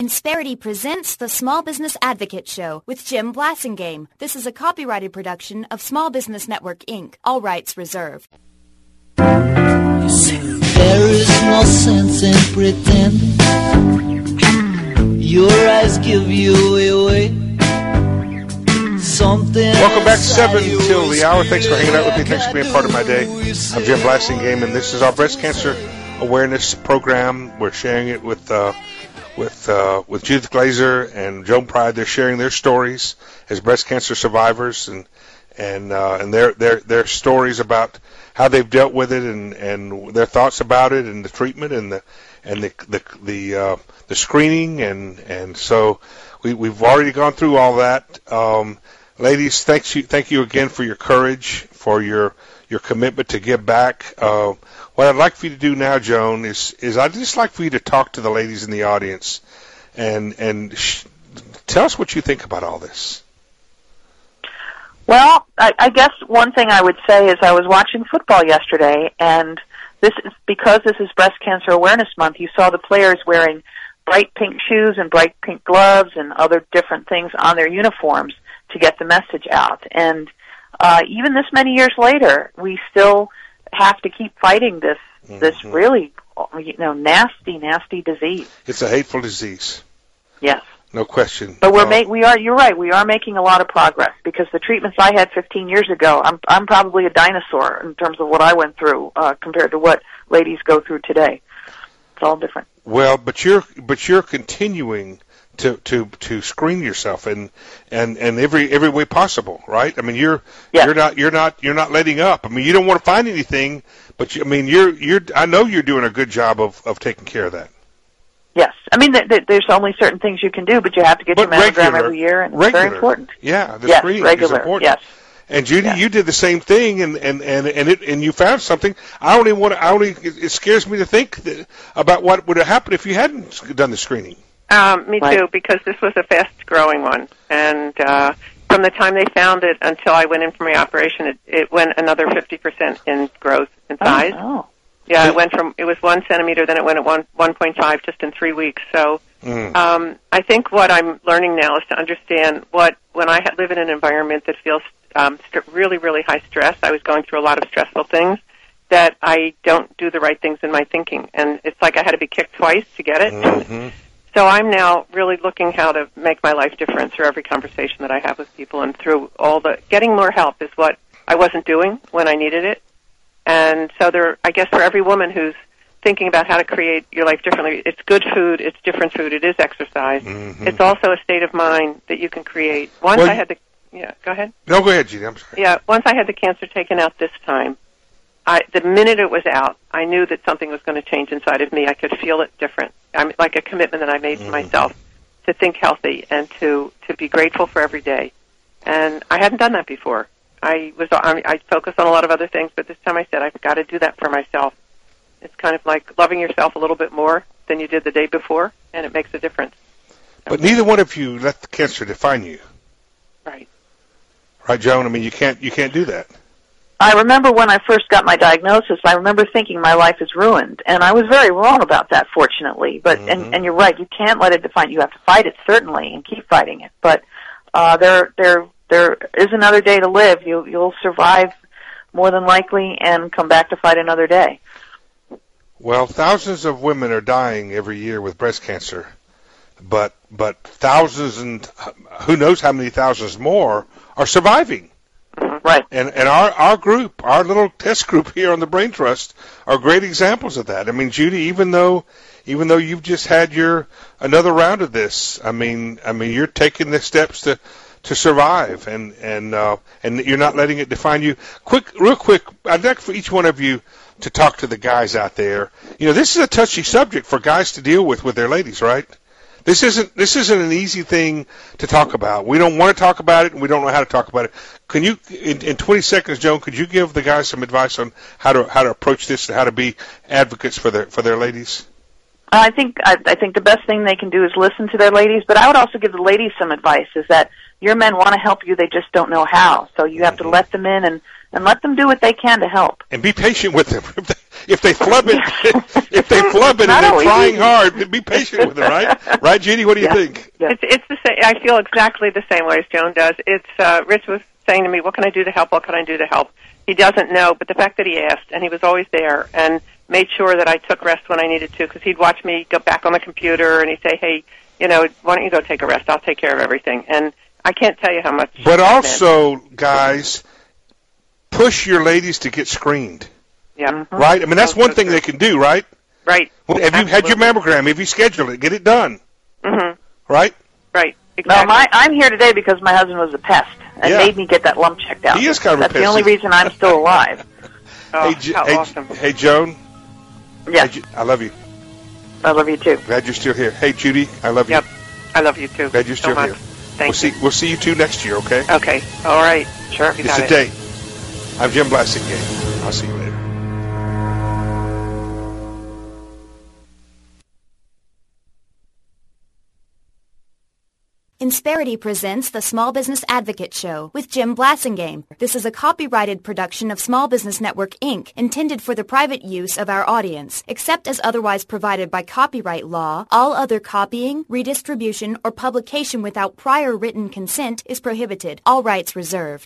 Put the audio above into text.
Insperity presents the Small Business Advocate Show with Jim Blasingame. This is a copyrighted production of Small Business Network, Inc. All rights reserved. You see, there is no sense in pretending. Your eyes give you away. Welcome back to 7 till the hour. Thanks for hanging out with me. Thanks for being part of my day. I'm Jim Blasingame, and this is our breast cancer awareness program. We're sharing it with Judith Glazer and Joan Pride. They're sharing their stories as breast cancer survivors and their stories about how they've dealt with it and their thoughts about it and the treatment and the screening and so we've already gone through all that. Ladies, thank you again for your courage, for your commitment to give back. What I'd like for you to do now, Joan, is I'd just like for you to talk to the ladies in the audience and tell us what you think about all this. Well, I guess one thing I would say is I was watching football yesterday, and this is because this is Breast Cancer Awareness Month. You saw the players wearing bright pink shoes and bright pink gloves and other different things on their uniforms to get the message out. And even this many years later, we still have to keep fighting this really, nasty disease. It's a hateful disease. Yes. No question. But you're right, we are making a lot of progress because the treatments I had 15 years ago, I'm probably a dinosaur in terms of what I went through compared to what ladies go through today. It's all different. Well, but you're continuing to screen yourself and every way possible, right? I mean, you're not letting up. I mean, you don't want to find anything, but I know you're doing a good job of taking care of that. Yes, I mean, there's only certain things you can do, but you have to get your mammogram every year, and it's very important. Yeah, the screening is important. Yes. And Judy, you did the same thing, and you found something. It scares me to think about what would have happened if you hadn't done the screening. Me too, because this was a fast-growing one, and from the time they found it until I went in for my operation, it went another 50% in growth in size. Oh. Yeah, it was 1 centimeter, then it went at 1.5 just in 3 weeks. So I think what I'm learning now is to understand when I live in an environment that feels really, really high stress, I was going through a lot of stressful things, that I don't do the right things in my thinking. And it's like I had to be kicked twice to get it. Mm-hmm. So I'm now really looking how to make my life different through every conversation that I have with people, and through getting more help is what I wasn't doing when I needed it. And so I guess for every woman who's thinking about how to create your life differently, it's good food, it's different food, it is exercise. Mm-hmm. It's also a state of mind that you can create. Go ahead. No, go ahead, Judy, I'm sorry. Yeah, once I had the cancer taken out this time, the minute it was out, I knew that something was going to change inside of me. I could feel it different. Like a commitment that I made to myself to think healthy and to be grateful for every day. And I hadn't done that before. I focused on a lot of other things, but this time I said, I've got to do that for myself. It's kind of like loving yourself a little bit more than you did the day before, and it makes a difference. But neither one of you let the cancer define you. Right. Right, Joan? I mean, you can't do that. I remember when I first got my diagnosis, I remember thinking my life is ruined, and I was very wrong about that, fortunately. But and you're right, you can't let it define you. You have to fight it, certainly, and keep fighting it. But there is another day to live. You'll survive more than likely and come back to fight another day. Well, thousands of women are dying every year with breast cancer, but thousands and who knows how many thousands more are surviving. Right. And our group, our little test group here on the Brain Trust, are great examples of that. I mean, Judy, even though you've just had another round of this, I mean you're taking the steps to survive, and you're not letting it define you. Real quick, I'd like for each one of you to talk to the guys out there. You know, this is a touchy subject for guys to deal with their ladies, right? This isn't an easy thing to talk about. We don't want to talk about it, and we don't know how to talk about it. Can you, in 20 seconds, Joan, could you give the guys some advice on how to approach this and how to be advocates for their ladies? I think the best thing they can do is listen to their ladies, but I would also give the ladies some advice, is that your men want to help you, they just don't know how. So you have to let them in and let them do what they can to help. And be patient with them. if they flub it, if they flub it and they're trying hard, be patient with it, right? Right, Judy? What do you think? Yeah. It's the same. I feel exactly the same way as Joan does. It's Rich was saying to me, "What can I do to help? What can I do to help?" He doesn't know, but the fact that he asked and he was always there and made sure that I took rest when I needed to, because he'd watch me go back on the computer and he'd say, "Hey, why don't you go take a rest? I'll take care of everything." And I can't tell you how much. But also, guys, push your ladies to get screened. Yeah. Right? I mean, that's one thing they can do, right? Right. Well, have you had your mammogram? Have you scheduled it? Get it done. Mm-hmm. Right? Right. Exactly. No, I'm here today because my husband was a pest and made me get that lump checked out. He is kind of That's a pest. the only reason I'm still alive. Oh, how awesome. Hey, Joan. Yes. Hey, I love you. I love you too. Glad you're still here. Hey, Judy, I love you. Yep. I love you too. Glad you're still here. Thank you. We'll see you two next year, okay? Okay. All right. Sure. It's a date. I'm Jim Blasingame. I'll see you later. Insperity presents the Small Business Advocate Show with Jim Blasingame. This is a copyrighted production of Small Business Network, Inc., intended for the private use of our audience. Except as otherwise provided by copyright law, all other copying, redistribution, or publication without prior written consent is prohibited. All rights reserved.